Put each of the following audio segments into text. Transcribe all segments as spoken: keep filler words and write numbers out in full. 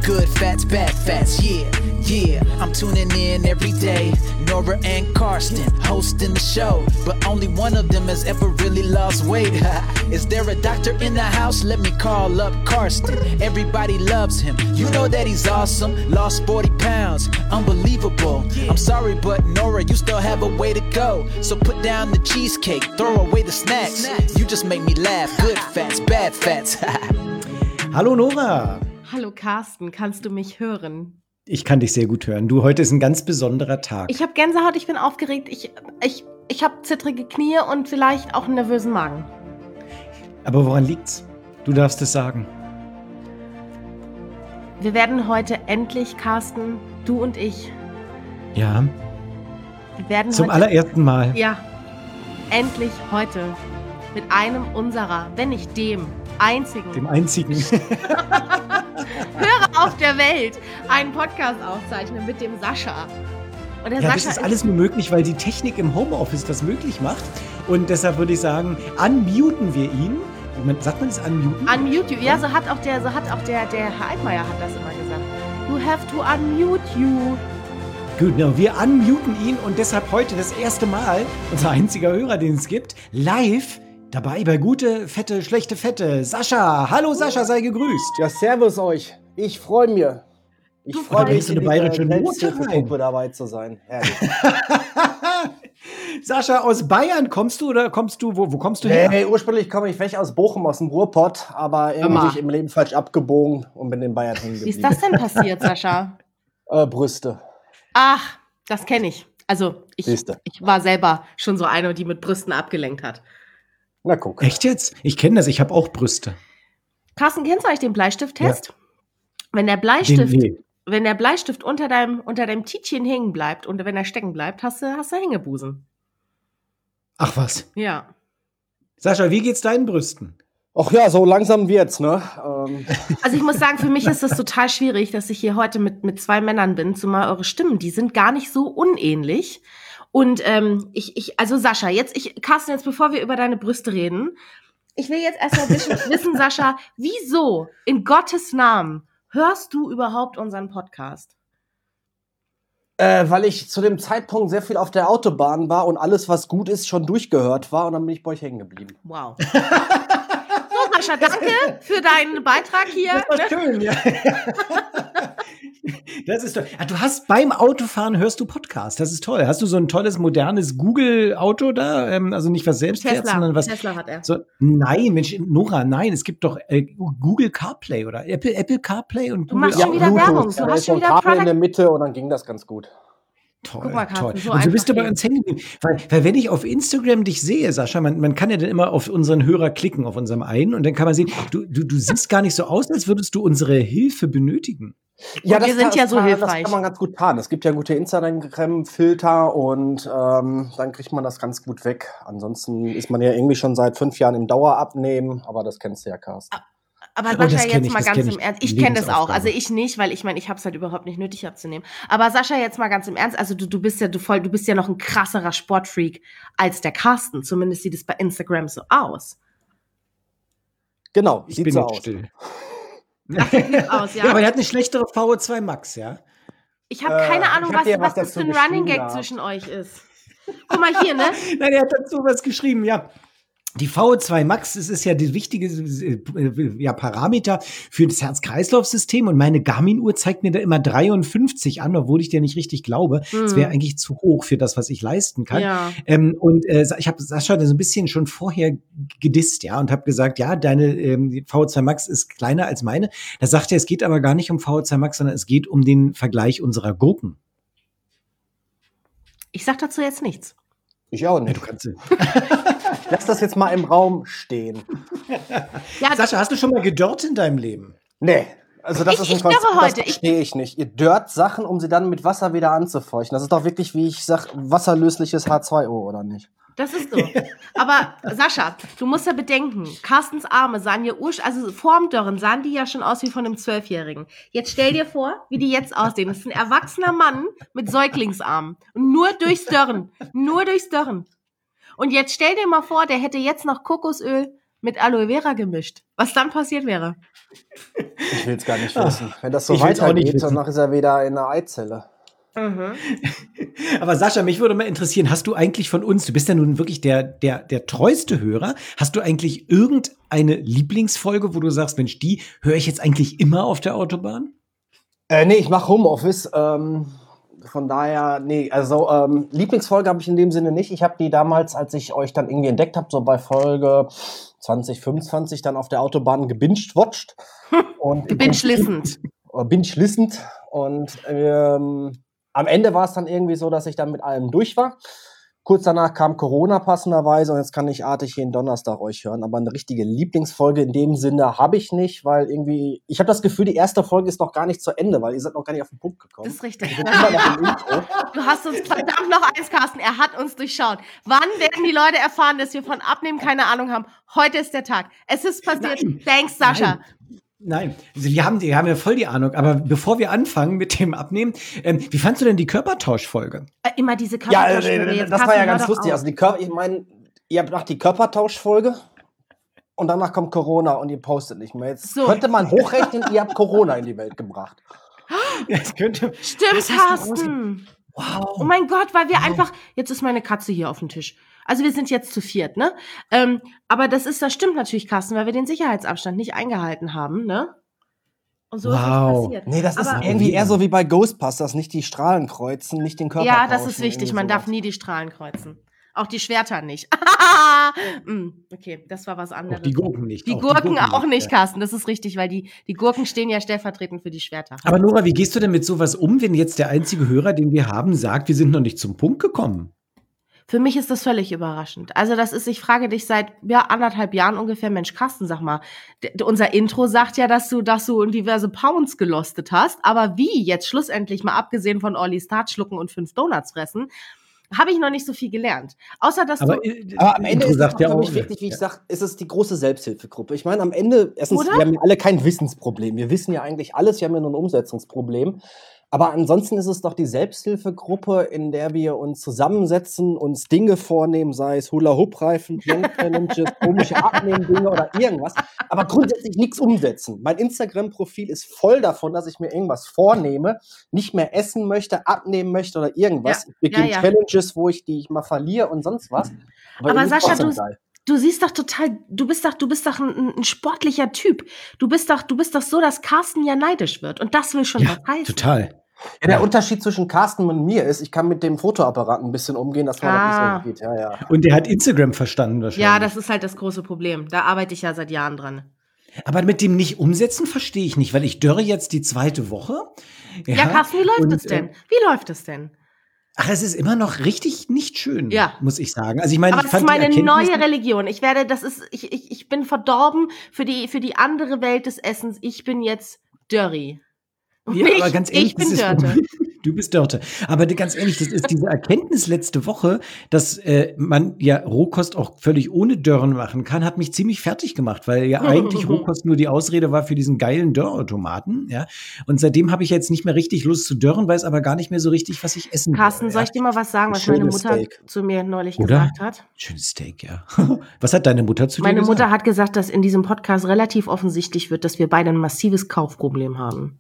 Good fats, bad fats, yeah, yeah. I'm tuning in every day. Nora and Karsten hosting the show, but only one of them has ever really lost weight. Is there a doctor in the house? Let me call up Karsten. Everybody loves him. You know that he's awesome. Lost forty pounds. Unbelievable. I'm sorry, but Nora, you still have a way to go. So put down the cheesecake, throw away the snacks. You just make me laugh. Good fats, bad fats. Hallo Nora. Hallo Karsten, kannst du mich hören? Ich kann dich sehr gut hören. Du, heute ist ein ganz besonderer Tag. Ich habe Gänsehaut, ich bin aufgeregt, ich, ich, ich habe zittrige Knie und vielleicht auch einen nervösen Magen. Aber woran liegt's? Du darfst es sagen. Wir werden heute endlich, Karsten, du und ich. Ja. Wir werden Zum heute, allerersten Mal. Ja, endlich heute mit einem unserer, wenn nicht dem einzigen. Dem einzigen. Hörer auf der Welt einen Podcast aufzeichnen mit dem Sascha. Und der ja, Sascha das ist alles nur möglich, weil die Technik im Homeoffice das möglich macht. Und deshalb würde ich sagen, unmuten wir ihn. Sagt man das unmuten? Unmute you. Ja, so hat auch der, so hat auch der, der Herr Altmaier hat das immer gesagt. You have to unmute you. Genau, wir unmuten ihn und deshalb heute das erste Mal, unser einziger Hörer, den es gibt, live dabei bei Gute, Fette, Schlechte, Fette. Sascha, hallo Sascha, sei gegrüßt. Ja, servus euch. Ich freue mich. Ich freue mich, eine bayerische Note Gruppe dabei zu sein. Herrlich. Sascha, aus Bayern kommst du oder kommst du, wo, wo kommst du her? Hey, ursprünglich komme ich weg aus Bochum, aus dem Ruhrpott, aber irgendwie im Leben falsch abgebogen und bin in Bayern hängen geblieben. Wie ist das denn passiert, Sascha? äh, Brüste. Ach, das kenne ich. Also, ich, Siehste. ich war selber schon so eine, die mit Brüsten abgelenkt hat. Na guck. Echt jetzt? Ich kenne das, ich habe auch Brüste. Carsten, kennst du eigentlich den Bleistifttest? Ja. Wenn der Bleistift, den, nee. wenn der Bleistift unter deinem, unter deinem Tietchen hängen bleibt und wenn er stecken bleibt, hast du, hast du Hängebusen. Ach was. Ja. Sascha, wie geht's deinen Brüsten? Ach ja, so langsam wird's, ne? Ähm. Also ich muss sagen, für mich ist das total schwierig, dass ich hier heute mit, mit zwei Männern bin, zumal eure Stimmen, die sind gar nicht so unähnlich. Und ähm, ich, ich, also Sascha, jetzt, ich, Carsten, jetzt bevor wir über deine Brüste reden, ich will jetzt erstmal wissen, wissen, Sascha, wieso in Gottes Namen hörst du überhaupt unseren Podcast? Äh, weil ich zu dem Zeitpunkt sehr viel auf der Autobahn war und alles, was gut ist, schon durchgehört war und dann bin ich bei euch hängen geblieben. Wow. So, Sascha, danke für deinen Beitrag hier. Das war schön, ja. Das ist toll. Ah, du hast beim Autofahren hörst du Podcast. Das ist toll. Hast du so ein tolles, modernes Google-Auto da? Ähm, also nicht was selbst fährt, sondern was. Tesla hat er. So, nein, Mensch, Nora, nein. Es gibt doch äh, Google CarPlay oder Apple, Apple CarPlay und du Google. machst schon wieder Bluetooth. Werbung. Du ja, hast schon wieder Kabel Product in der Mitte und dann ging das ganz gut. Toll, Guck mal, Carsten, toll. so und so bist du einfach bei uns hängen geblieben. Weil, weil wenn ich auf Instagram dich sehe, Sascha, man, man kann ja dann immer auf unseren Hörer klicken, auf unserem einen, und dann kann man sehen, du, du, du siehst gar nicht so aus, als würdest du unsere Hilfe benötigen. Ja, und wir das sind kann, ja so das hilfreich. Das kann man ganz gut tarnen. Es gibt ja gute Instagram-Filter und ähm, dann kriegt man das ganz gut weg. Ansonsten ist man ja irgendwie schon seit fünf Jahren im Dauerabnehmen, aber das kennst du ja, Carsten. Aber Oh, Sascha, jetzt ich, mal ganz im Ernst. Ich kenne das auch. Lebensaufgabe. Also ich nicht, weil ich meine, ich habe es halt überhaupt nicht nötig abzunehmen. Aber Sascha, jetzt mal ganz im Ernst. Also du, du bist ja, du voll, du bist ja noch ein krasserer Sportfreak als der Carsten. Zumindest sieht es bei Instagram so aus. Genau, Ich sieht bin so jetzt aus. still. Ach, sieht aus, ja. Ja, aber er hat eine schlechtere V O zwei Max, ja? Ich habe Äh, keine Ahnung, ich hab was, dir was was das für ein dazu Running Gag geschrieben, ja. zwischen euch ist. Guck mal hier, ne? Nein, er hat dazu was geschrieben, ja. Die V O zwei Max, das ist ja der wichtige äh, ja, Parameter für das Herz-Kreislauf-System, und meine Garmin-Uhr zeigt mir da immer dreiundfünfzig an, obwohl ich dir nicht richtig glaube. Das wäre eigentlich zu hoch für das, was ich leisten kann. Ja. Ähm, und äh, ich habe Sascha so ein bisschen schon vorher gedisst, ja, und habe gesagt, ja, deine ähm, V O zwei Max ist kleiner als meine. Da sagt er, es geht aber gar nicht um V O zwei Max, sondern es geht um den Vergleich unserer Gruppen. Ich sag dazu jetzt nichts. Ich auch Ja, nicht. du kannst. Lass das jetzt mal im Raum stehen. Ja, Sascha, hast du schon mal gedörrt in deinem Leben? Nee. Also das Ich- ist ein ich dörre Konzept, heute. das verstehe ich nicht. Ihr dörrt Sachen, um sie dann mit Wasser wieder anzufeuchten. Das ist doch wirklich, wie ich sag, wasserlösliches H zwei O, oder nicht? das ist so. Aber Sascha, du musst ja bedenken, Carstens Arme sahen ja ursch, also vorm Dörren sahen die ja schon aus wie von einem Zwölfjährigen. Jetzt stell dir vor, wie die jetzt aussehen. Das ist ein erwachsener Mann mit Säuglingsarmen. Und nur durchs Dörren. Nur durchs Dörren. Und jetzt stell dir mal vor, der hätte jetzt noch Kokosöl mit Aloe Vera gemischt. Was dann passiert wäre. Ich will es gar nicht wissen. Wenn das so Ich will's auch nicht weitergeht, wissen. danach ist er wieder in der Eizelle. Mhm. Aber Sascha, mich würde mal interessieren, hast du eigentlich von uns, du bist ja nun wirklich der, der, der treueste Hörer, hast du eigentlich irgendeine Lieblingsfolge, wo du sagst, Mensch, die höre ich jetzt eigentlich immer auf der Autobahn? Äh, nee, ich mache Homeoffice. Ähm, von daher, nee, also ähm, Lieblingsfolge habe ich in dem Sinne nicht. Ich habe die damals, als ich euch dann irgendwie entdeckt habe, so bei Folge zwanzig fünfundzwanzig dann auf der Autobahn gebinged-watched. und Gebinged-listend. Binge-listend. Und ähm, am Ende war es dann irgendwie so, dass ich dann mit allem durch war. Kurz danach kam Corona passenderweise und jetzt kann ich artig jeden Donnerstag euch hören. Aber eine richtige Lieblingsfolge in dem Sinne habe ich nicht, weil irgendwie, ich habe das Gefühl, die erste Folge ist noch gar nicht zu Ende, weil ihr seid noch gar nicht auf den Punkt gekommen. Das ist richtig. Wir sind immer noch im Intro. Du hast uns verdammt noch eins, Carsten. Er hat uns durchschaut. Wann werden die Leute erfahren, dass wir von Abnehmen keine Ahnung haben? Heute ist der Tag. Es ist passiert. Nein. Thanks, Sascha. Nein. Nein, also wir haben, wir haben ja voll die Ahnung. Aber bevor wir anfangen mit dem Abnehmen, ähm, wie fandst du denn die Körpertauschfolge? Äh, immer diese Ja, Körpertauschfolge. äh, Jetzt das war Carsten, ja ganz hör doch lustig. auf. Also die Körper, ich meine, ihr habt nach die Körpertauschfolge und danach kommt Corona und ihr postet nicht mehr. Jetzt So. könnte man hochrechnen, ihr habt Corona in die Welt gebracht. Das könnte. Stimmt, Das hast du Carsten. Wow. Oh mein Gott, weil wir Wow. einfach, jetzt ist meine Katze hier auf dem Tisch. Also wir sind jetzt zu viert, ne? Ähm, aber das ist, das stimmt natürlich, Carsten, weil wir den Sicherheitsabstand nicht eingehalten haben, ne? Und so ist Wow. es passiert. Nee, das ist Aber- irgendwie eher so wie bei Ghostbusters, nicht die Strahlen kreuzen, nicht den Körper Ja, das tauschen, ist wichtig. irgendwie Man darf sowas. nie die Strahlen kreuzen. Auch die Schwerter nicht. Mm, okay, das war was anderes. Auch die Gurken nicht. Die Auch Gurken auch nicht, ja. Carsten. Das ist richtig, weil die, die Gurken stehen ja stellvertretend für die Schwerter. Aber Nora, wie gehst du denn mit sowas um, wenn jetzt der einzige Hörer, den wir haben, sagt, wir sind noch nicht zum Punkt gekommen? Für mich ist das völlig überraschend. Also das ist, ich frage dich seit ja, anderthalb Jahren ungefähr, Mensch, Carsten, sag mal, d- unser Intro sagt ja, dass du, dass du diverse Pounds gelostet hast, aber wie jetzt schlussendlich, mal abgesehen von Orlis Tat schlucken und fünf Donuts fressen, habe ich noch nicht so viel gelernt. Außer, dass Aber, du, äh, Aber am Ende Intro ist es sagt doch ja für auch, mich wirklich, wie ich ja. sage, ist es die große Selbsthilfegruppe. Ich meine, am Ende, erstens, Oder? wir haben ja alle kein Wissensproblem. Wir wissen ja eigentlich alles, wir haben ja nur ein Umsetzungsproblem. Aber ansonsten ist es doch die Selbsthilfegruppe, in der wir uns zusammensetzen, uns Dinge vornehmen, sei es Hula-Hoop-Reifen, Plank-Challenges, komische Abnehmen-Dinge oder irgendwas. Aber grundsätzlich nichts umsetzen. Mein Instagram-Profil ist voll davon, dass ich mir irgendwas vornehme, nicht mehr essen möchte, abnehmen möchte oder irgendwas. Ja, Ich beginne ja, ja. Challenges, wo ich die ich mal verliere und sonst was. Aber irgendwie Sascha, trotzdem du- geil. du siehst doch total, du bist doch, du bist doch ein, ein sportlicher Typ. Du bist doch, du bist doch so, dass Carsten ja neidisch wird. Und das will schon Ja, was heißen. total. Ja, der Unterschied zwischen Carsten und mir ist, ich kann mit dem Fotoapparat ein bisschen umgehen, dass man Ah. das nicht so geht. Ja, ja. Und der hat Instagram verstanden wahrscheinlich. Ja, das ist halt das große Problem. Da arbeite ich ja seit Jahren dran. Aber mit dem nicht umsetzen verstehe ich nicht, weil ich dörre jetzt die zweite Woche. Ja, Carsten, wie läuft und, es denn? äh, Wie läuft es denn? Ach, es ist immer noch richtig nicht schön, Ja. muss ich sagen. Also ich meine, Aber ich das ist fand die meine Erkenntnis- neue Religion. Ich werde, das ist, ich, ich, ich bin verdorben für die, für die andere Welt des Essens. Ich bin jetzt Dörri. Ja, ich, aber ganz ehrlich, ich bin das ist- Dörte. Du bist Dörte. Aber ganz ehrlich, das ist diese Erkenntnis letzte Woche, dass äh, man ja Rohkost auch völlig ohne Dörren machen kann, hat mich ziemlich fertig gemacht, weil ja eigentlich Rohkost nur die Ausrede war für diesen geilen Dörrautomaten. Ja? Und seitdem habe ich jetzt nicht mehr richtig Lust zu dörren, weiß aber gar nicht mehr so richtig, was ich essen Carsten, will. soll Ja? ich dir mal was sagen, was Schönes meine Mutter Steak. zu mir neulich Oder? gesagt hat? Schönes Steak, ja. Was hat deine Mutter zu dir Meine gesagt? Mutter hat gesagt, dass in diesem Podcast relativ offensichtlich wird, dass wir beide ein massives Kaufproblem haben.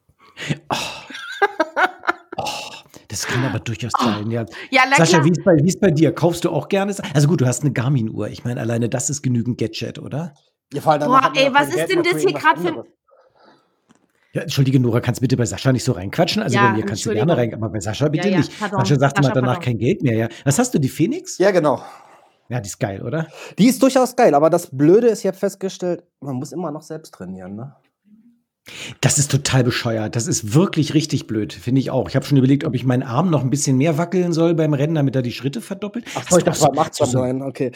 Das kann aber durchaus sein, ja. Ja, na Sascha, klar. wie ist, bei, wie ist bei dir? Kaufst du auch gerne? Also gut, du hast eine Garmin-Uhr. Ich meine, alleine das ist genügend Gadget, oder? Ja, vor allem dann Boah, hat man ey, auch was kein ist Geld denn mehr das für hier irgendwas grad für ein- anderes. Ja, entschuldige, Nora, kannst bitte bei Sascha nicht so reinquatschen? Also Ja, bei mir kannst du Entschuldigung. gerne rein, aber bei Sascha bitte Ja, ja, nicht. pardon. Sascha sagt Sascha, mal danach pardon. kein Geld mehr, ja. Was hast du, die Phoenix? Ja, genau. Ja, die ist geil, oder? Die ist durchaus geil, aber das Blöde ist, ich habe festgestellt, man muss immer noch selbst trainieren, ne? Das ist total bescheuert. Das ist wirklich richtig blöd, finde ich auch. Ich habe schon überlegt, ob ich meinen Arm noch ein bisschen mehr wackeln soll beim Rennen, damit er die Schritte verdoppelt. Ach Hast so, ich du dachte, auch beim Achtsam so- sein, okay.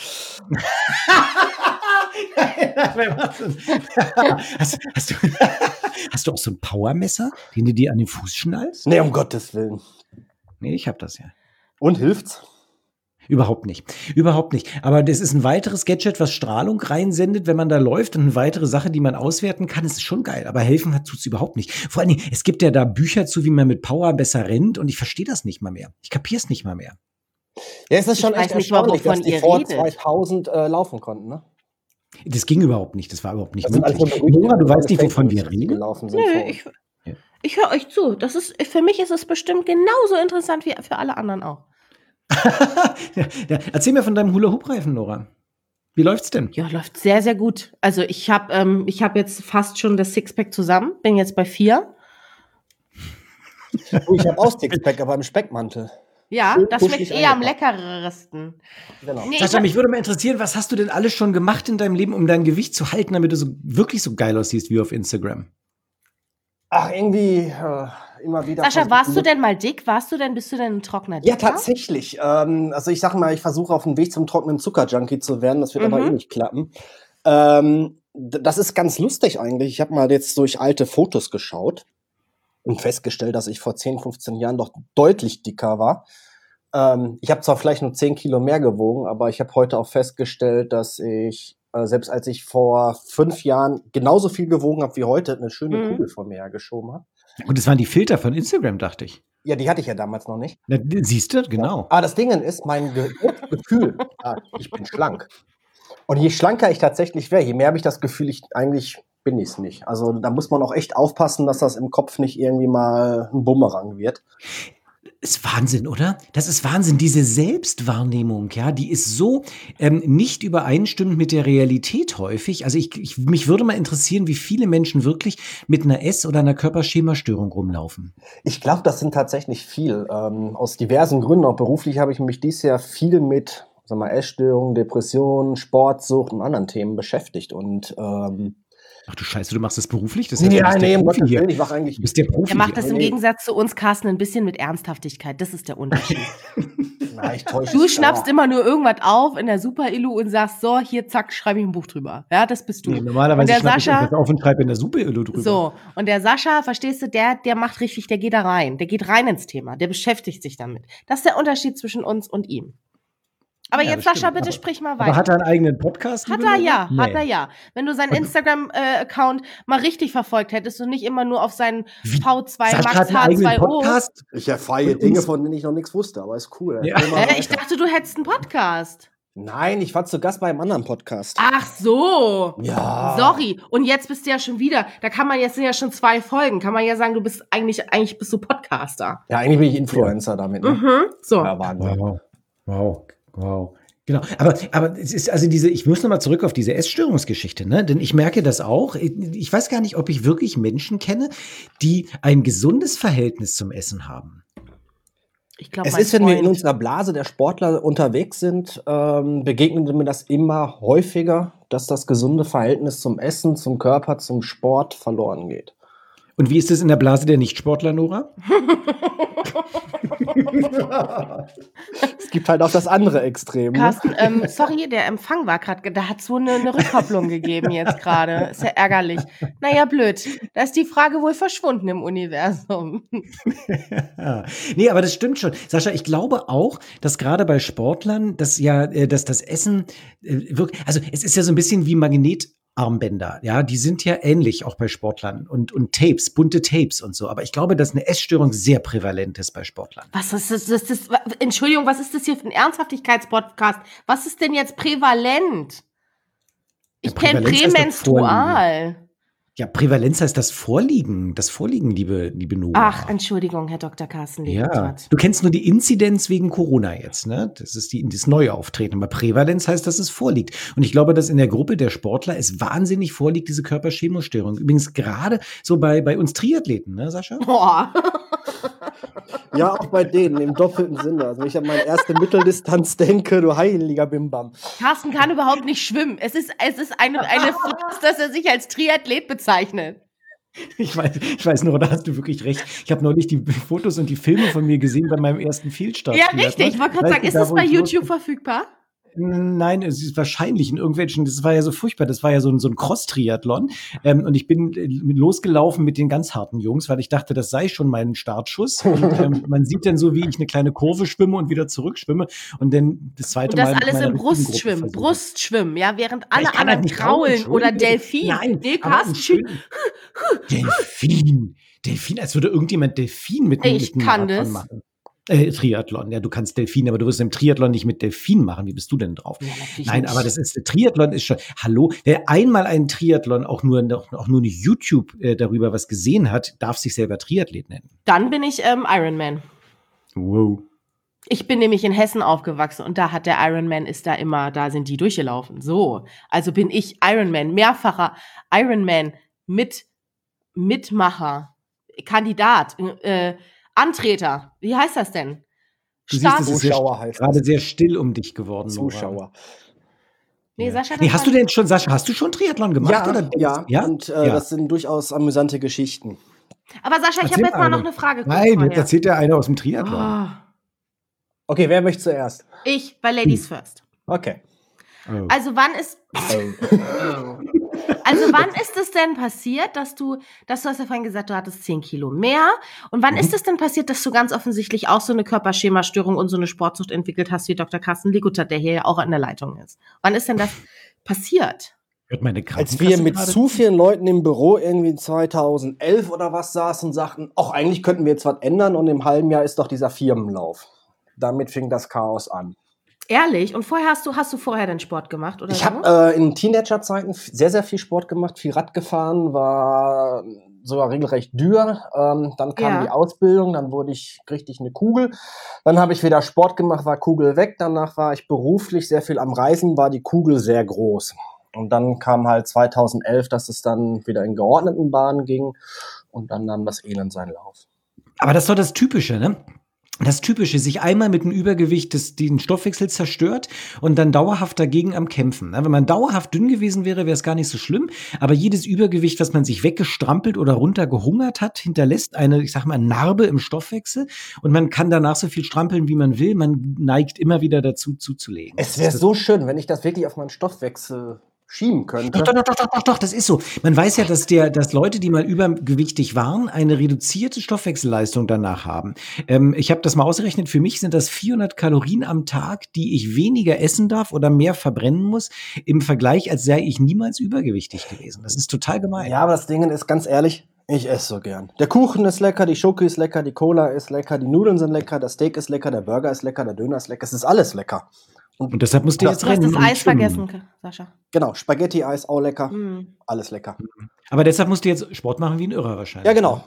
hast, hast, du, hast du auch so ein Powermesser, den du dir an den Fuß schnallst? Nee, um Gottes Willen. Nee, ich habe das ja. Und hilft's? Überhaupt nicht. Überhaupt nicht. Aber das ist ein weiteres Gadget, was Strahlung reinsendet, wenn man da läuft, und eine weitere Sache, die man auswerten kann. Es ist schon geil, aber helfen tut es überhaupt nicht. Vor allen Dingen, es gibt ja da Bücher zu, wie man mit Power besser rennt, und ich verstehe das nicht mal mehr. Ich kapiere es nicht mal mehr. Ja, es ist schon Ich echt weiß nicht mal, erstaunlich, dass wovon die ihr vor redet. zweitausend äh, laufen konnten, ne? Das ging überhaupt nicht, das war überhaupt nicht Das sind möglich. einfach nur Nora, du weißt nicht, Fake wovon News, wir die reden? gelaufen sind Nö, vor uns. ich, ich höre euch zu. Das ist, für mich ist es bestimmt genauso interessant wie für alle anderen auch. ja, ja. Erzähl mir von deinem Hula-Hoop-Reifen, Nora. Wie läuft's denn? Ja, läuft sehr, sehr gut. Also ich habe ähm, ich hab jetzt fast schon das Sixpack zusammen, bin jetzt bei vier. Oh, ich habe auch Sixpack, aber im Speckmantel. Ja, Schön das kuschelig schmeckt eher am eingepackt. leckersten. Genau. Nee, ich Sascha, hab, mich würde mal interessieren, was hast du denn alles schon gemacht in deinem Leben, um dein Gewicht zu halten, damit du so wirklich so geil aussiehst wie auf Instagram? Ach, irgendwie äh, immer wieder. Sascha, versuchen- warst du denn mal dick? Warst du denn, bist du denn ein trockener Ja, Dicker? tatsächlich. Ähm, also ich sag mal, ich versuche auf dem Weg zum trockenen Zuckerjunkie zu werden. Das wird aber Mhm. eh nicht klappen. Ähm, d- das ist ganz lustig eigentlich. Ich habe mal jetzt durch alte Fotos geschaut und festgestellt, dass ich vor zehn, fünfzehn Jahren doch deutlich dicker war. Ähm, ich habe zwar vielleicht nur zehn Kilo mehr gewogen, aber ich habe heute auch festgestellt, dass ich, äh, selbst als ich vor fünf Jahren genauso viel gewogen habe wie heute, eine schöne Mhm. Kugel vor mir hergeschoben habe. Und das waren die Filter von Instagram, dachte ich. Ja, die hatte ich ja damals noch nicht. Na, siehst du, genau. Aber das Ding ist, mein Ge Gefühl, ah, ich bin schlank. Und je schlanker ich tatsächlich wäre, je mehr habe ich das Gefühl, ich eigentlich bin ich es nicht. Also da muss man auch echt aufpassen, dass das im Kopf nicht irgendwie mal ein Bumerang wird. Ist Wahnsinn, oder? Das ist Wahnsinn. Diese Selbstwahrnehmung, ja, die ist so ähm, nicht übereinstimmend mit der Realität häufig. Also ich, ich, mich würde mal interessieren, wie viele Menschen wirklich mit einer Ess- oder einer Körperschemastörung rumlaufen. Ich glaube, das sind tatsächlich viel. Ähm, aus diversen Gründen, auch beruflich habe ich mich dieses Jahr viel mit, sag mal, Essstörungen, Depressionen, Sportsucht und anderen Themen beschäftigt. Und ähm, Ach du Scheiße, du machst das beruflich? Das heißt, ja, du bist nee, der um Profi Gottes hier. Willen, ich mache eigentlich. Du bist der Profi Er macht das hier. im Nee. Gegensatz zu uns, Carsten, ein bisschen mit Ernsthaftigkeit. Das ist der Unterschied. Na, ich täusche Du mich, schnappst aber- immer nur irgendwas auf in der Super-Illu und sagst, so, hier, zack, schreibe ich ein Buch drüber. Ja, das bist du. Nee, und normalerweise der schnapp ich Sascha, irgendwas auf und schreibe in der Super-Illu drüber. so, und der Sascha, verstehst du, der, der macht richtig, der geht da rein. Der geht rein ins Thema. Der beschäftigt sich damit. Das ist der Unterschied zwischen uns und ihm. Aber Ja, jetzt, das Sascha, stimmt. bitte Aber- sprich mal Aber weiter. hat er einen eigenen Podcast? Hat liebe er Nora? ja, Nee. hat er ja. Wenn du seinen Instagram-Account mal richtig verfolgt hättest und nicht immer nur auf seinen Wie? V zwei Sascha Max hat einen H eigenen zwei O. Podcast? Ich erfahre Und Dinge, uns- von denen ich noch nichts wusste, aber ist cool. Ja. Erzähl mal Äh, ich weiter. dachte, du hättest einen Podcast. Nein, ich war zu Gast bei einem anderen Podcast. Ach so. Ja. Sorry. Und jetzt bist du ja schon wieder. Da kann man jetzt sind ja schon zwei Folgen. Kann man ja sagen, du bist eigentlich, eigentlich bist du Podcaster. Ja, eigentlich bin ich Influencer damit. Ne? Mhm. So. Ja, Wahnsinn. Wow, wow, wow. Genau, aber, aber es ist also diese, ich muss nochmal zurück auf diese Essstörungsgeschichte, ne? Denn ich merke das auch. Ich weiß gar nicht, ob ich wirklich Menschen kenne, die ein gesundes Verhältnis zum Essen haben. Ich glaube, Es ist, wenn wir in unserer Blase der Sportler unterwegs sind, ähm, begegnet mir das immer häufiger, dass das gesunde Verhältnis zum Essen, zum Körper, zum Sport verloren geht. Und wie ist es in der Blase der Nichtsportler, Nora? Es gibt halt auch das andere Extrem. Ne? Carsten, ähm, sorry, der Empfang war gerade, da hat so eine, eine Rückkopplung gegeben jetzt gerade. Ist ja ärgerlich. Naja, blöd. Da ist die Frage wohl verschwunden im Universum. Ja. Nee, aber das stimmt schon. Sascha, ich glaube auch, dass gerade bei Sportlern, dass ja, äh, dass das Essen äh, wirklich, also es ist ja so ein bisschen wie Magnetarmbänder, ja, die sind ja ähnlich auch bei Sportlern und, und Tapes, bunte Tapes und so. Aber ich glaube, dass eine Essstörung sehr prävalent ist bei Sportlern. Was ist das, das, das? Entschuldigung, was ist das hier für ein Ernsthaftigkeitspodcast? Was ist denn jetzt prävalent? Ich Ja, kenne Prävalenz heißt doch prämenstrual. Ja, Prävalenz heißt das Vorliegen, das Vorliegen, liebe, liebe Nora. Ach, Entschuldigung, Herr Doktor Carsten ja. Lebentrath. Du kennst nur die Inzidenz wegen Corona jetzt, ne? Das ist die, das neue Auftreten. Aber Prävalenz heißt, dass es vorliegt. Und ich glaube, dass in der Gruppe der Sportler es wahnsinnig vorliegt, diese Körperchemostörung. Übrigens gerade so bei, bei uns Triathleten, ne, Sascha? Boah. Ja, auch bei denen, im doppelten Sinne. Also wenn ich an meine erste Mitteldistanz denke, du heiliger Bimbam. Carsten kann überhaupt nicht schwimmen. Es ist, es ist eine, eine Farce, dass er sich als Triathlet bezeichnet. Ich weiß, ich weiß nur, da hast du wirklich recht. Ich habe neulich die Fotos und die Filme von mir gesehen bei meinem ersten Fehlstart. Ja, richtig. Ich wollte gerade sagen, ist das bei YouTube verfügbar? Nein, es ist wahrscheinlich in irgendwelchen, das war ja so furchtbar, das war ja so ein, so ein Cross-Triathlon ähm, und ich bin äh, losgelaufen mit den ganz harten Jungs, weil ich dachte, das sei schon mein Startschuss und ähm, man sieht dann so, wie ich eine kleine Kurve schwimme und wieder zurückschwimme und dann das zweite Und das Mal mit alles meiner im richtigen Gruppe Brustschwimmen, versuche. Brustschwimmen, ja, während Ja, alle ich kann anderen halt nicht kraulen kraulen, oder Entschuldigung. Delfin. Nein, Nee, aber Carsten, schü- Delfin. Delfin. Delfin, als würde irgendjemand Delfin mit, Ich mit einem kann Marathon das. machen. Äh, Triathlon, ja, du kannst Delfin, aber du wirst im Triathlon nicht mit Delfin machen. Wie bist du denn drauf? Ja, natürlich Nein, nicht. aber das ist, Triathlon ist schon, hallo, wer einmal einen Triathlon auch nur, auch nur eine YouTube äh, darüber was gesehen hat, darf sich selber Triathlet nennen. Dann bin ich ähm, Ironman. Wow. Ich bin nämlich in Hessen aufgewachsen und da hat der Ironman ist da immer, da sind die durchgelaufen. So, also bin ich Ironman, mehrfacher Ironman mit Mitmacher, Kandidat, äh, Antreter. Wie heißt das denn? Du Start- siehst, es ist sehr, Zuschauer heißt gerade das. sehr still um dich geworden, Nora. Zuschauer. Nee, Ja. Sascha, das Nee, hast war- du denn schon, Sascha, hast du schon Triathlon gemacht? Ja, oder? ja, ja? und äh, Ja. das sind durchaus amüsante Geschichten. Aber Sascha, ich habe Erzähl jetzt mal eine. noch eine Frage. kurz Nein, jetzt vorher. erzählt der eine aus dem Triathlon. Oh, Okay, wer möchte zuerst? ich bei Ladies First. Okay. Oh. Also wann ist Also wann ist es denn passiert, dass du, dass du hast ja vorhin gesagt, du hattest zehn Kilo mehr. Und wann Mhm. ist es denn passiert, dass du ganz offensichtlich auch so eine Körperschemastörung und so eine Sportsucht entwickelt hast, wie Doktor Carsten Ligutat, der hier ja auch an der Leitung ist? Wann ist denn das passiert? Hört meine Als wir Krankenkasse mit gerade? zu vielen Leuten im Büro irgendwie zweitausendelf oder was saßen und sagten, ach, eigentlich könnten wir jetzt was ändern und im halben Jahr ist doch dieser Firmenlauf. Damit fing das Chaos an. Ehrlich? Und vorher hast du, hast du vorher den Sport gemacht, oder Ich so? habe äh, in Teenagerzeiten f- sehr, sehr viel Sport gemacht, viel Rad gefahren, war sogar regelrecht dürr. Ähm, dann kam Ja. die Ausbildung, dann wurde ich, kriegte ich eine Kugel. Dann habe ich wieder Sport gemacht, war Kugel weg. Danach war ich beruflich sehr viel am Reisen, war die Kugel sehr groß. Und dann kam halt zweitausendelf, dass es dann wieder in geordneten Bahnen ging. Und dann nahm das Elend seinen Lauf. Aber das ist doch das Typische, ne? Das Typische, sich einmal mit einem Übergewicht das, den Stoffwechsel zerstört und dann dauerhaft dagegen am Kämpfen. Ne? Wenn man dauerhaft dünn gewesen wäre, wäre es gar nicht so schlimm. Aber jedes Übergewicht, was man sich weggestrampelt oder runtergehungert hat, hinterlässt eine, ich sag mal, Narbe im Stoffwechsel. Und man kann danach so viel strampeln, wie man will. Man neigt immer wieder dazu, zuzulegen. Es wäre so schön, wenn ich das wirklich auf meinen Stoffwechsel schieben könnte. Doch, doch, doch, doch, doch, doch, das ist so. Man weiß ja, dass der, dass Leute, die mal übergewichtig waren, eine reduzierte Stoffwechselleistung danach haben. Ähm, ich habe das mal ausgerechnet. Für mich sind das vierhundert Kalorien am Tag, die ich weniger essen darf oder mehr verbrennen muss, im Vergleich, als sei ich niemals übergewichtig gewesen. Das ist total gemein. Ja, aber das Ding ist ganz ehrlich, ich esse so gern. Der Kuchen ist lecker, die Schoki ist lecker, die Cola ist lecker, die Nudeln sind lecker, das Steak ist lecker, der Burger ist lecker, der Döner ist lecker. Es ist alles lecker. Und deshalb musst du Ja, jetzt Du hast rennen. das und Eis schwimmen. vergessen, Sascha. Genau, Spaghetti-Eis auch lecker, Hm. alles lecker. Aber deshalb musst du jetzt Sport machen wie ein Irrer wahrscheinlich. Ja, genau.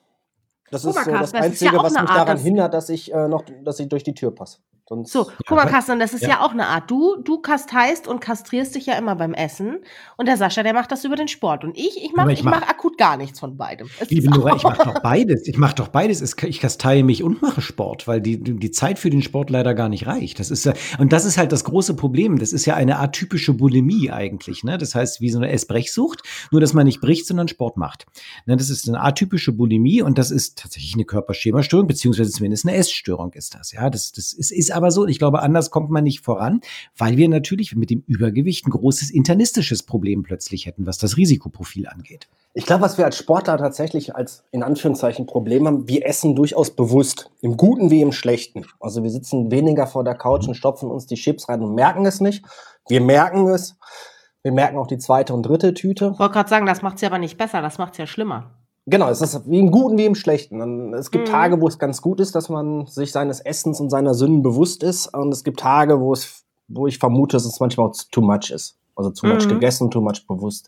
Das ist so Oberkasper, das das ist Einzige, ja auch was eine mich Art, daran das- hindert, dass ich äh, noch, dass ich durch die Tür passe. Sonst So, guck mal, aber- Carsten, das ist ja. ja. auch eine Art. Du, du kasteist und kastrierst dich ja immer beim Essen. Und der Sascha, der macht das über den Sport. Und ich, ich mache Aber ich ich mach mach- akut gar nichts von beidem. Es Liebe ist Nora, auch- ich mache doch beides. Ich mache doch beides. Es- Ich kasteie mich und mache Sport, weil die, die Zeit für den Sport leider gar nicht reicht. Das ist ja, und das ist halt das große Problem. Das ist ja eine atypische Bulimie eigentlich. Ne? Das heißt, wie so eine Essbrechsucht, nur dass man nicht bricht, sondern Sport macht. Ne? Das ist eine atypische Bulimie und das ist tatsächlich eine Körperschemastörung, beziehungsweise zumindest eine Essstörung ist das. Ja, das, das ist, ist aber so. Ich glaube, anders kommt man nicht voran, weil wir natürlich mit dem Übergewicht ein großes internistisches Problem plötzlich hätten, was das Risikoprofil angeht. Ich glaube, was wir als Sportler tatsächlich als in Anführungszeichen Problem haben, wir essen durchaus bewusst, im Guten wie im Schlechten. Also wir sitzen weniger vor der Couch und stopfen uns die Chips rein und merken es nicht. Wir merken es. Wir merken auch die zweite und dritte Tüte. Ich wollte gerade sagen, das macht es ja aber nicht besser, das macht es ja schlimmer. Genau, es ist wie im Guten wie im Schlechten. Und es gibt Mhm. Tage, wo es ganz gut ist, dass man sich seines Essens und seiner Sünden bewusst ist. Und es gibt Tage, wo es, wo ich vermute, dass es manchmal auch too much ist. Also too much Mhm. gegessen, too much bewusst.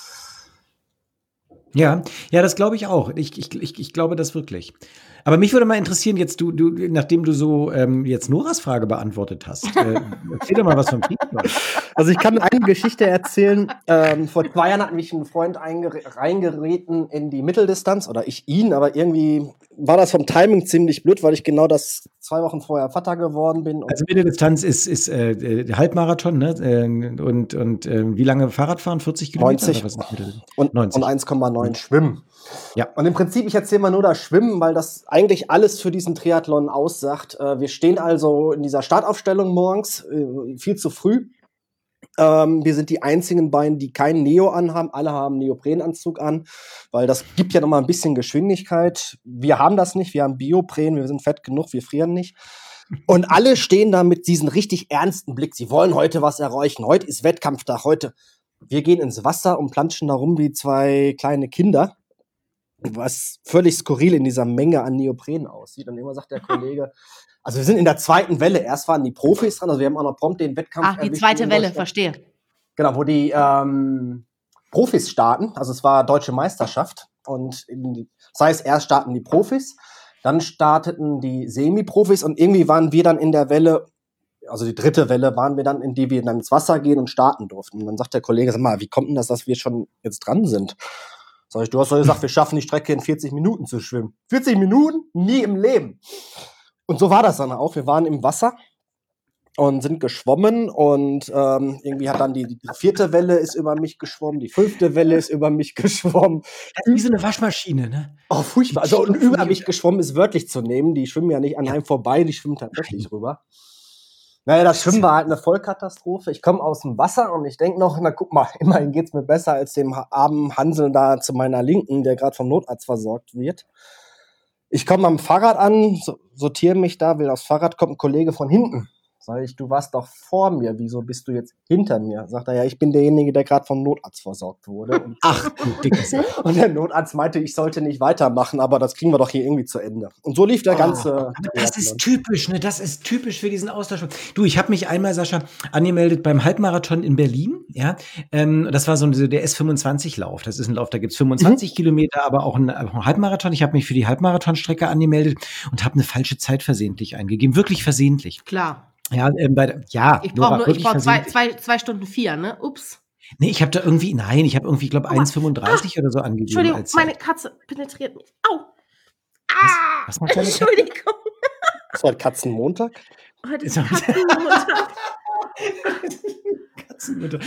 Ja, ja, das glaube ich auch. Ich, ich, ich, ich glaube das wirklich. Aber mich würde mal interessieren, jetzt du, du, nachdem du so ähm, jetzt Noras Frage beantwortet hast, äh, erzähl doch mal was vom Triathlon. Also ich kann eine Geschichte erzählen. Ähm, vor zwei Jahren hat mich ein Freund eingere- reingereten in die Mitteldistanz, oder ich ihn, aber irgendwie war das vom Timing ziemlich blöd, weil ich genau das zwei Wochen vorher Vater geworden bin. Und Also Mitteldistanz ist, ist äh, äh, Halbmarathon, ne? Äh, und und äh, wie lange Fahrradfahren? vierzig Kilometer? neunzig Oder was ist Mittel- und, neunzig. und eins Komma neun Schwimmen. Ja. Und im Prinzip, ich erzähle mal nur das Schwimmen, weil das eigentlich alles für diesen Triathlon aussagt. Äh, wir stehen also in dieser Startaufstellung morgens, äh, viel zu früh. Ähm, wir sind die einzigen beiden, die keinen Neo anhaben. Alle haben Neoprenanzug an, weil das gibt ja noch mal ein bisschen Geschwindigkeit. Wir haben das nicht, wir haben Biopren, wir sind fett genug, wir frieren nicht. Und alle stehen da mit diesem richtig ernsten Blick. Sie wollen heute was erreichen. Heute ist Wettkampftag. Heute. Wir gehen ins Wasser und planschen da rum wie zwei kleine Kinder. was völlig skurril in dieser Menge an Neopren aussieht. Und immer sagt der Kollege, also wir sind in der zweiten Welle, erst waren die Profis dran, also wir haben auch noch prompt den Wettkampf Ach, die zweite Welle, verstehe. Genau, wo die ähm, Profis starten, also es war Deutsche Meisterschaft und in, das heißt, erst starten die Profis, dann starteten die Semi-Profis und irgendwie waren wir dann in der Welle, also die dritte Welle waren wir dann, in die wir dann ins Wasser gehen und starten durften. Und dann sagt der Kollege, sag mal, wie kommt denn das, dass wir schon jetzt dran sind? Sag ich, du hast doch gesagt, wir schaffen die Strecke in vierzig Minuten zu schwimmen. vierzig Minuten? Nie im Leben. Und so war das dann auch. Wir waren im Wasser und sind geschwommen und ähm, irgendwie hat dann die, die vierte Welle ist über mich geschwommen, die fünfte Welle ist über mich geschwommen. Das ist wie so eine Waschmaschine, ne? Oh, furchtbar. Also und über mich geschwommen ist wörtlich zu nehmen. Die schwimmen ja nicht an einem vorbei, die schwimmen tatsächlich rüber. Naja, das Schwimmen war halt eine Vollkatastrophe. Ich komme aus dem Wasser und ich denke noch, na guck mal, immerhin geht's mir besser als dem armen Hansel da zu meiner Linken, der gerade vom Notarzt versorgt wird. Ich komme am Fahrrad an, so, sortiere mich da, will aufs Fahrrad, kommt ein Kollege von hinten. Sag ich, du warst doch vor mir, wieso bist du jetzt hinter mir? Sagt er, ja, ich bin derjenige, der gerade vom Notarzt versorgt wurde. Und Ach, du Dickes. Und der Notarzt meinte, ich sollte nicht weitermachen, aber das kriegen wir doch hier irgendwie zu Ende. Und so lief der ganze... Oh, das ist typisch, ne? Das ist typisch für diesen Austausch. Du, ich habe mich einmal, Sascha, angemeldet beim Halbmarathon in Berlin. Ja, ähm, das war so der S fünfundzwanzig-Lauf. Das ist ein Lauf, da gibt's fünfundzwanzig mhm. Kilometer, aber auch ein, auch ein Halbmarathon. Ich habe mich für die Halbmarathonstrecke angemeldet und habe eine falsche Zeit versehentlich eingegeben. Wirklich versehentlich. Klar. Ja, ähm, bei der, ja, ich brauche nur, ich brauche zwei, zwei, zwei Stunden vier, ne? Ups. Nee, ich habe da irgendwie, nein, ich habe irgendwie, ich glaube, eins fünfunddreißig ah, oder so angegeben. Entschuldigung, als meine Katze penetriert mich. Au! Ah! Was, was macht deine Entschuldigung. Das war Katzenmontag? Heute ist Katzenmontag. Katzenmutter.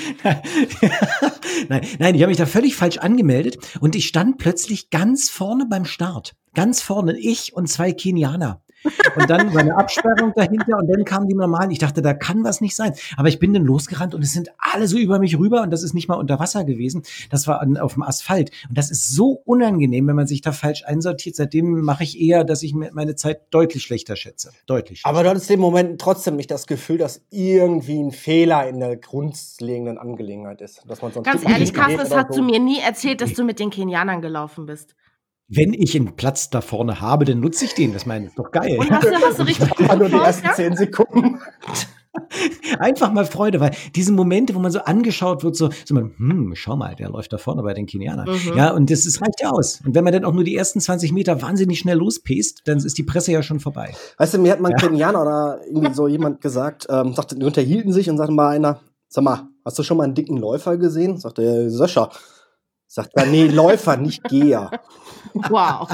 Nein, nein, ich habe mich da völlig falsch angemeldet und ich stand plötzlich ganz vorne beim Start. Ganz vorne, ich und zwei Kenianer. Und dann war eine Absperrung dahinter und dann kamen die normalen. Ich dachte, da kann was nicht sein. Aber ich bin dann losgerannt und es sind alle so über mich rüber und das ist nicht mal unter Wasser gewesen. Das war an, auf dem Asphalt. Und das ist so unangenehm, wenn man sich da falsch einsortiert. Seitdem mache ich eher, dass ich meine Zeit deutlich schlechter schätze. Deutlich schlechter. Aber du hattest im Moment trotzdem nicht das Gefühl, dass irgendwie ein Fehler in der grundlegenden Angelegenheit ist. Dass man so Ganz ehrlich, Carsten, es hast so. du mir nie erzählt, dass du mit den Kenianern gelaufen bist. Wenn ich einen Platz da vorne habe, dann nutze ich den. Das meine ich, ist doch geil. Und hast du, hast du richtig gut nur die ersten zehn Sekunden. Einfach mal Freude, weil diese Momente, wo man so angeschaut wird, so, so man, hm, schau mal, der läuft da vorne bei den Kenianern. Mhm. Ja, und das, das reicht ja aus. Und wenn man dann auch nur die ersten zwanzig Meter wahnsinnig schnell lospest, dann ist die Presse ja schon vorbei. Weißt du, mir hat mal ein ja. Kenianer oder irgendwie so jemand gesagt, ähm, sagte, die unterhielten sich und sagte mal einer, sag mal, hast du schon mal einen dicken Läufer gesehen? Sagte er, Sascha. Sagt er, nee, Läufer, nicht Geher. Wow.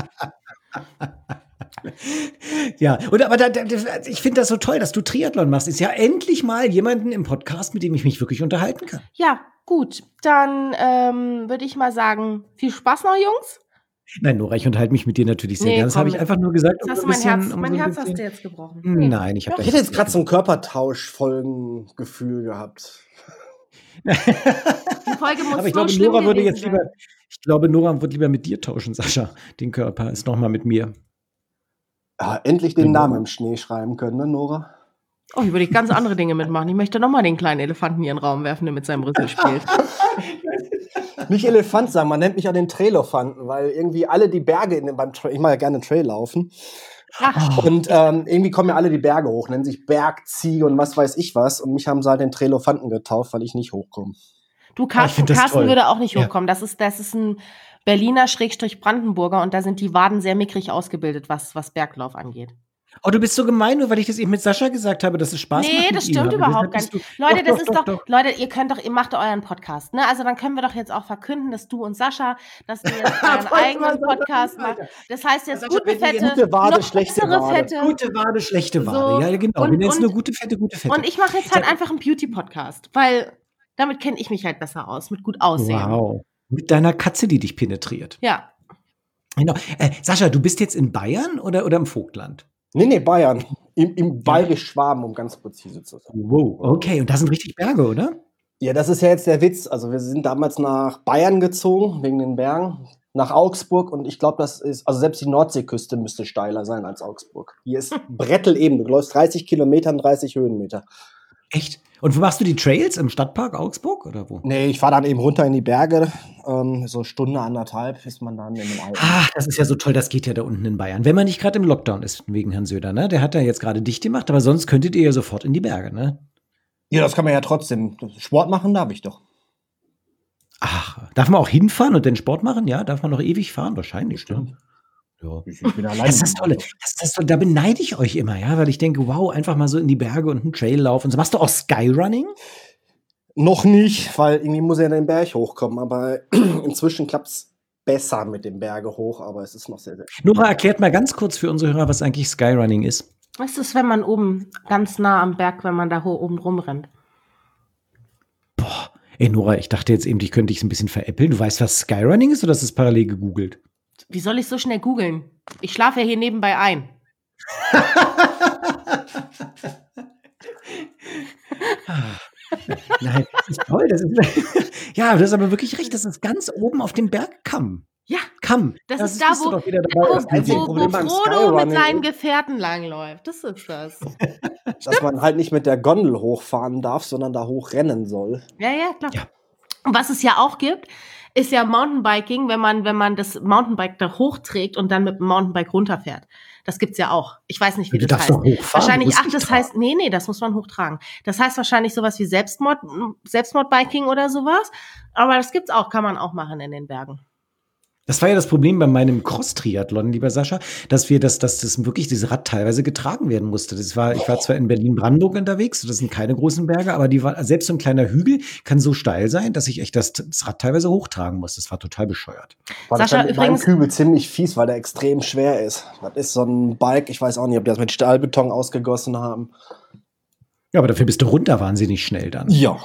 Ja, und aber da, da, ich finde das so toll, dass du Triathlon machst. Ist ja endlich mal jemanden im Podcast, mit dem ich mich wirklich unterhalten kann. Ja, gut. Dann ähm, würde ich mal sagen, viel Spaß noch, Jungs. Nein, Nora, ich unterhalte mich mit dir natürlich sehr nee, gerne. Das habe ich einfach nur gesagt. Um hast du mein bisschen, Herz, um mein so Herz hast du jetzt gebrochen. Nee. Nein, ich habe Ich hätte jetzt gerade so ein Körpertausch-Folgengefühl gehabt. Die Folge muss Aber ich glaube, Nora würde jetzt lieber, ich glaube, Nora wird lieber mit dir tauschen, Sascha. Den Körper ist nochmal mit mir. Ja, endlich den Namen im Schnee schreiben können, ne, Nora? Oh, hier würde ich ganz andere Dinge mitmachen. Ich möchte nochmal den kleinen Elefanten hier in den Raum werfen, der mit seinem Rüssel spielt. Nicht Elefant sagen, man nennt mich ja den Trailofanten, weil irgendwie alle die Berge in den, beim Tra- ich mache ja gerne Trail laufen. Ach. Und ähm, irgendwie kommen ja alle die Berge hoch, nennen sich Bergziege und was weiß ich was. Und mich haben sie halt den Trailofanten getauft, weil ich nicht hochkomme. Du, Carsten, Carsten würde auch nicht hochkommen. Ja. Das ist, das ist ein Berliner Schrägstrich Brandenburger und da sind die Waden sehr mickrig ausgebildet, was, was Berglauf angeht. Oh, du bist so gemein, nur weil ich das eben mit Sascha gesagt habe, dass es Spaß nee, macht. Nee, das stimmt ihm, überhaupt gar nicht. Leute, doch, das doch, ist doch, doch, doch, Leute, ihr könnt doch, ihr macht euren Podcast, ne? Also dann können wir doch jetzt auch verkünden, dass du und Sascha, dass ihr jetzt euren eigenen Podcast macht. Das heißt jetzt Sascha, gute Fette, gute Wade, schlechte Wade. Fette. Gute Wade, schlechte Wade. So, ja, genau. Und, wir nennen es nur gute Fette, gute Fette. Und ich mache jetzt halt einfach einen Beauty-Podcast, weil damit kenne ich mich halt besser aus, mit gut aussehen. Wow. Mit deiner Katze, die dich penetriert. Ja. Genau. Äh, Sascha, du bist jetzt in Bayern oder, oder im Vogtland? Nee, nee, Bayern. Im, im Bayerisch-Schwaben, um ganz präzise zu sein. Wow, okay. Und da sind richtig Berge, oder? Ja, das ist ja jetzt der Witz. Also wir sind damals nach Bayern gezogen, wegen den Bergen, nach Augsburg. Und ich glaube, das ist, also selbst die Nordseeküste müsste steiler sein als Augsburg. Hier ist Brettel eben. Du läufst dreißig Kilometer, dreißig Höhenmeter. Echt? Und wo machst du die Trails? Im Stadtpark Augsburg oder wo? Nee, ich fahre dann eben runter in die Berge. Ähm, so Stunde, anderthalb ist man dann in den Alpen. Ach, das ist ja so toll, das geht ja da unten in Bayern. Wenn man nicht gerade im Lockdown ist, wegen Herrn Söder, ne? Der hat ja jetzt gerade dicht gemacht, aber sonst könntet ihr ja sofort in die Berge, ne? Ja, das kann man ja trotzdem. Sport machen darf ich doch. Ach, darf man auch hinfahren und den Sport machen? Ja, darf man noch ewig fahren? Wahrscheinlich, stimmt. Ja. Ich bin allein. Das ist das Tolle. Das, das, da beneide ich euch immer, ja, weil ich denke, wow, einfach mal so in die Berge und einen Trail laufen. So, machst du auch Skyrunning? Noch nicht, weil irgendwie muss er den Berg hochkommen. Aber inzwischen klappt es besser mit dem Berge hoch, aber es ist noch sehr, sehr schwierig. Nora, erklärt mal ganz kurz für unsere Hörer, was eigentlich Skyrunning ist. Was ist, wenn man oben ganz nah am Berg, wenn man da ho- oben rumrennt? Boah, ey Nora, ich dachte jetzt eben, ich könnte dich ein bisschen veräppeln. Du weißt, was Skyrunning ist oder hast du es parallel gegoogelt? Wie soll ich so schnell googeln? Ich schlafe ja hier nebenbei ein. Nein, das ist toll. Das ist, ja, du hast aber wirklich recht. Das ist ganz oben auf dem Bergkamm. Ja, Kamm. das, Das ist da, bist du wo, doch wieder dabei. wo, Das einzige wo, wo Problem beim Frodo Skyrunning mit seinen ist- Gefährten langläuft. Das ist das. Dass man halt nicht mit der Gondel hochfahren darf, sondern da hochrennen soll. Ja, ja, klar. Ja. Und was es ja auch gibt, ist ja Mountainbiking, wenn man, wenn man das Mountainbike da hochträgt und dann mit dem Mountainbike runterfährt. Das gibt's ja auch. Ich weiß nicht, wie Du das darfst heißt. doch hochfahren. Wahrscheinlich, du musst ach, nicht das tragen. heißt, nee, nee, das muss man hochtragen. Das heißt wahrscheinlich sowas wie Selbstmord, Selbstmordbiking oder sowas. Aber das gibt's auch, kann man auch machen in den Bergen. Das war ja das Problem bei meinem Cross-Triathlon, lieber Sascha, dass wir das, dass das wirklich dieses Rad teilweise getragen werden musste. Das war, ich war zwar in Berlin-Brandenburg unterwegs, das sind keine großen Berge, aber die war, selbst so ein kleiner Hügel kann so steil sein, dass ich echt das, das Rad teilweise hochtragen muss. Das war total bescheuert. War das Sascha, dann mit meinem übrigens- Kübel ziemlich fies, weil der extrem schwer ist. Das ist so ein Bike, ich weiß auch nicht, ob die das mit Stahlbeton ausgegossen haben. Ja, aber dafür bist du runter wahnsinnig schnell dann. Ja.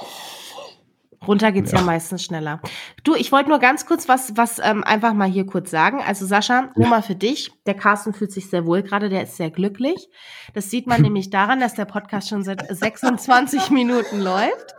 Runter geht's ja. Ja. meistens schneller. Du, ich wollte nur ganz kurz was, was ähm, einfach mal hier kurz sagen. Also Sascha, nur mal für dich. Der Carsten fühlt sich sehr wohl gerade, der ist sehr glücklich. Das sieht man nämlich daran, dass der Podcast schon seit sechsundzwanzig Minuten läuft.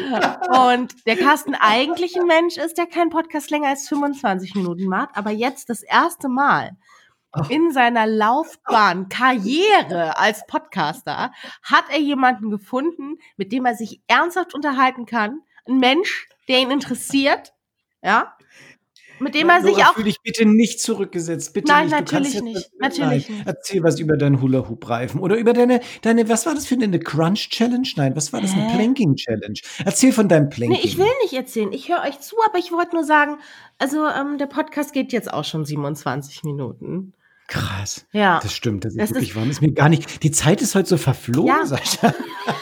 Und der Carsten eigentlich ein Mensch ist, der keinen Podcast länger als fünfundzwanzig Minuten macht. Aber jetzt das erste Mal in seiner Laufbahn, Karriere als Podcaster, hat er jemanden gefunden, mit dem er sich ernsthaft unterhalten kann. Ein Mensch, der ihn interessiert, ja, mit dem er sich Nora, auch. fühl dich bitte nicht zurückgesetzt. Bitte Nein, nicht. Du natürlich kannst jetzt- nicht. Natürlich Nein. nicht. Erzähl was über deinen Hula-Hoop-Reifen oder über deine, deine, was war das für eine Crunch-Challenge? Nein, was war das? Eine Hä? Planking-Challenge. Erzähl von deinem Planking. Nee, ich will nicht erzählen. Ich höre euch zu, aber ich wollte nur sagen, also ähm, der Podcast geht jetzt auch schon siebenundzwanzig Minuten. Krass. Ja. Das stimmt. Das ist Das wirklich ist- wahr. Ist mir gar nicht. Die Zeit ist heute so verflogen, Ja. Sascha.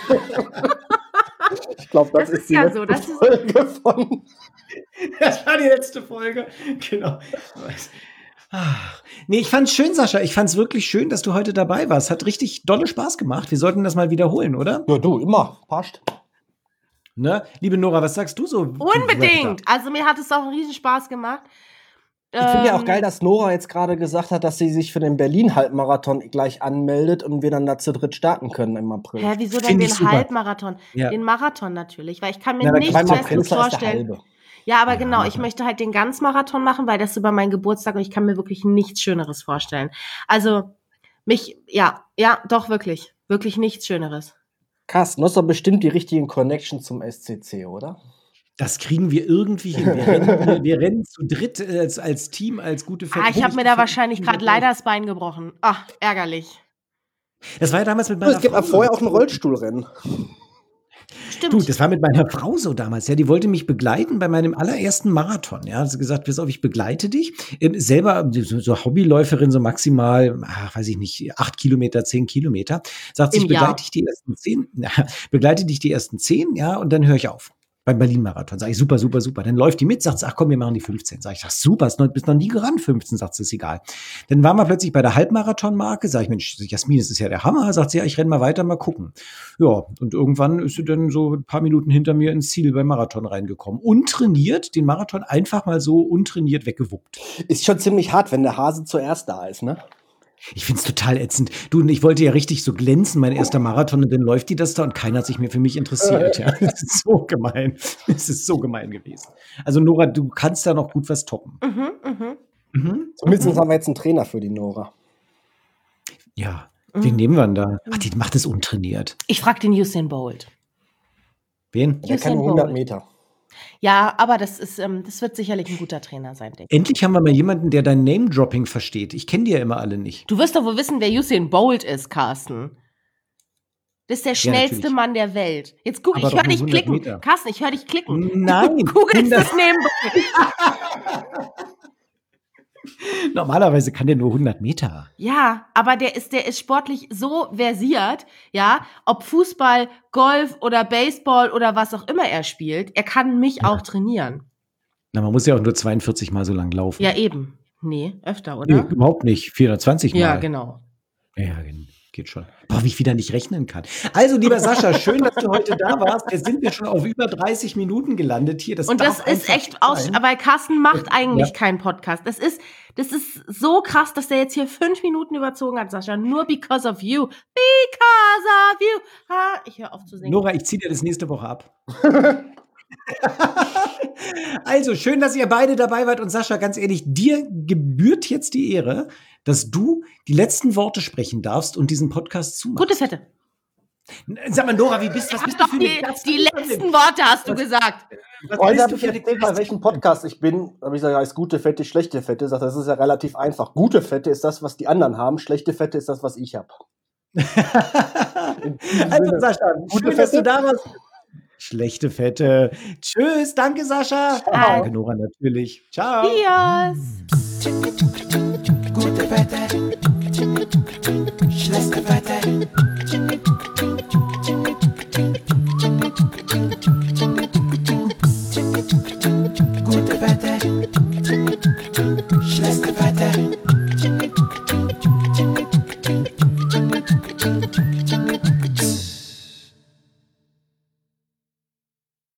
Ich glaube, das, Das ist ist die ja letzte so, das ist- Folge von. Das war die letzte Folge. Genau. Ach. Nee, ich fand's schön, Sascha. Ich fand's wirklich schön, dass du heute dabei warst. Hat richtig dolle Spaß gemacht. Wir sollten das mal wiederholen, oder? Ja, du, immer. Passt. Ne? Liebe Nora, was sagst du so? Unbedingt. Also mir hat es auch einen riesen Spaß gemacht. Ich finde ja auch Ähm, geil, dass Nora jetzt gerade gesagt hat, dass sie sich für den Berlin-Halbmarathon gleich anmeldet und wir dann da zu dritt starten können im April. Hä, wieso denn Find ich den super. Halbmarathon? Ja. Den Marathon natürlich, weil ich kann mir Ja, aber nichts dreimal Besseres Prenzlau ist der vorstellen. halbe. Ja, aber Ja, genau, mach ich mal. möchte halt den Ganzmarathon machen, weil das ist über meinen Geburtstag und ich kann mir wirklich nichts Schöneres vorstellen. Also mich, ja, ja, doch wirklich, wirklich nichts Schöneres. Carsten, du hast doch bestimmt die richtigen Connections zum S C C, oder? Das kriegen wir irgendwie hin. Wir rennen, wir, wir rennen zu dritt äh, als, als Team, als gute Ah, ich habe mir da wahrscheinlich gerade Ver- leider das Bein gebrochen. Ach, ärgerlich. Das war ja damals mit meiner Es gibt Frau auch vorher so. auch ein Rollstuhlrennen. Stimmt. Du, das war mit meiner Frau so damals, ja, die wollte mich begleiten bei meinem allerersten Marathon, ja, hat sie gesagt, pass auf, ich begleite dich, ähm, selber so, so Hobbyläuferin, so maximal, ach, weiß ich nicht, acht Kilometer, zehn Kilometer, sagt sie, Im ich begleite Jahr. dich die ersten zehn, ja, begleite dich die ersten zehn, ja, und dann höre ich auf. Beim Berlin-Marathon. Sag ich, super, super, super. Dann läuft die mit, sagt sie, ach komm, wir machen die fünfzehn. Sag ich, ach super, ist noch, bist noch nie gerannt, fünfzehn, sagt sie, ist egal. Dann waren wir plötzlich bei der Halbmarathon-Marke, sag ich, Mensch, Jasmin, das ist ja der Hammer. Sagt sie, ja, ich renn mal weiter, mal gucken. Ja, und irgendwann ist sie dann so ein paar Minuten hinter mir ins Ziel beim Marathon reingekommen. Untrainiert, den Marathon einfach mal so untrainiert weggewuppt. Ist schon ziemlich hart, wenn der Hase zuerst da ist, ne? Ich find's total ätzend. Du, und ich wollte ja richtig so glänzen, mein erster Marathon, und dann läuft die das da und keiner hat sich mehr für mich interessiert. Ja, das ist so gemein. Das ist so gemein gewesen. Also Nora, du kannst da noch gut was toppen. Mhm, mhm. Mhm. Zumindest haben wir jetzt einen Trainer für die Nora. Ja, wen nehmen wir denn da? Ach, die macht es untrainiert. Ich frage den Usain Bolt. Wen? Der kann nur hundert Meter. Ja, aber das ist, ähm, das wird sicherlich ein guter Trainer sein, denke ich. Endlich haben wir mal jemanden, der dein Name-Dropping versteht. Ich kenne die ja immer alle nicht. Du wirst doch wohl wissen, wer Usain Bolt ist, Carsten. Das ist der schnellste natürlich. Mann der Welt. Jetzt guck, Aber ich doch höre nur dich hundert klicken. Meter. Carsten, ich höre dich klicken. Nein. Google hundert das nebenbei. Normalerweise kann der nur hundert Meter. Ja, aber der ist, der ist sportlich so versiert, ja, ob Fußball, Golf oder Baseball oder was auch immer er spielt, er kann mich Ja. auch trainieren. Na, man muss ja auch nur zweiundvierzig Mal so lang laufen. Ja, eben. Nee, öfter, Nee, oder? überhaupt nicht. vierhundertzwanzig Mal. Ja, genau. Ja, geht schon. Boah, wie ich wieder nicht rechnen kann. Also, lieber Sascha, schön, dass du heute da warst. Wir sind ja schon auf über dreißig Minuten gelandet hier. Das Und das darf ist einfach echt nicht aus, sein. aber Carsten macht eigentlich Ja. keinen Podcast. Das ist, das ist so krass, dass der jetzt hier fünf Minuten überzogen hat, Sascha. Nur because of you. Because of you. Ha, ich höre auf zu singen. Nora, ich ziehe dir das nächste Woche ab. Also, schön, dass ihr beide dabei wart. Und Sascha, ganz ehrlich, dir gebührt jetzt die Ehre, dass du die letzten Worte sprechen darfst und diesen Podcast zumachst. Gute Fette. Sag mal, Nora, wie bist, was bist du Doch, für die, eine Gast- die letzten Worte hast du gesagt. Was Heute bist habe du ich für eine erzählt, bei Gast- welchem Podcast ich bin. Da habe ich gesagt, ja, ist gute Fette, schlechte Fette. Sagt, das ist ja relativ einfach. Gute Fette ist das, was die anderen haben. Schlechte Fette ist das, was ich habe. Also, Sascha, Gute schön, dass du Fette. da warst. Schlechte Fette. Tschüss, danke, Sascha. Danke, Nora, natürlich. Ciao. Yes. Gute Wette, schlechte Wette. Gute Wette, schlechte Wette.